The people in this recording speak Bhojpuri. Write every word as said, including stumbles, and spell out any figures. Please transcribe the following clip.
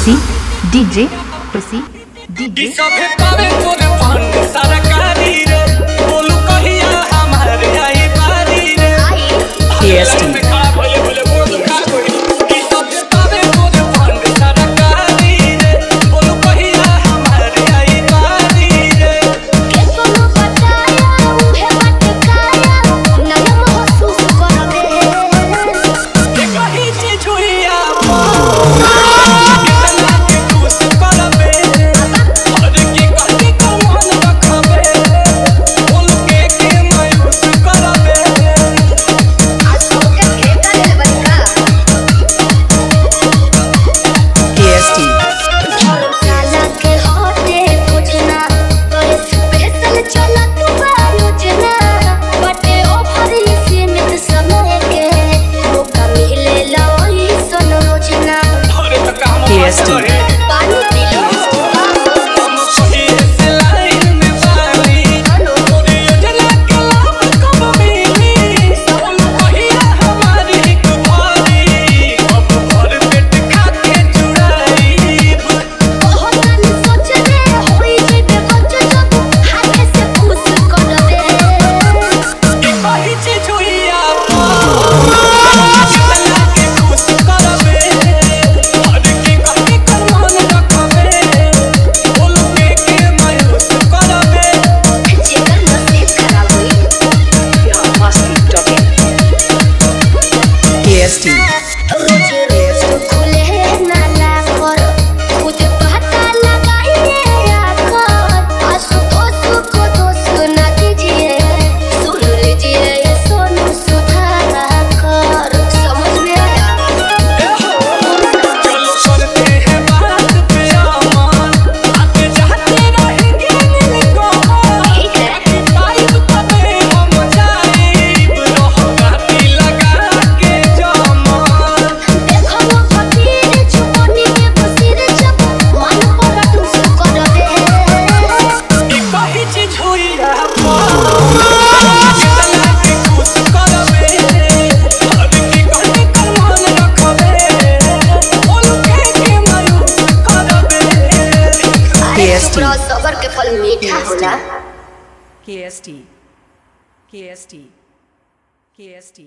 खुशी डीजे खुशी डीजे सभे पावे तोरे फंड सरकारी रे बोलू कहिया हमारे आई बारी रे केएसटी में खड़ा भले भले बोल खा गई ई सभे पावे तोरे फंड सरकारी रे बोलू कहिया हमारे आई बारी रे के कोनो बताया उहे बटकाया नया महसूस करबे के कही चीज हुइया पानी पी लो केएसटी रोज रोज खुले नाला पर खुद पता लगाइए आकर आशुतोष को दोष न दीजिए सुन लीजिए सोनू सुधाकर समझ में आया चलो करते हैं बात पे अमन आते जाते रहेंगे नीलकमल ठीक है पाइप पे हम जाइब रहो गाती लगा के जमन देखो वो फकीर छुपनी में बसिर जब मन पर टूस करबे ई कही चीज हुइया कितना के खुश करबे हर की कहने कर मन रखबे बोलू के के मायूस करबे केएसटी सबर के फल मीठा होला केएसटी केएसटी केएसटी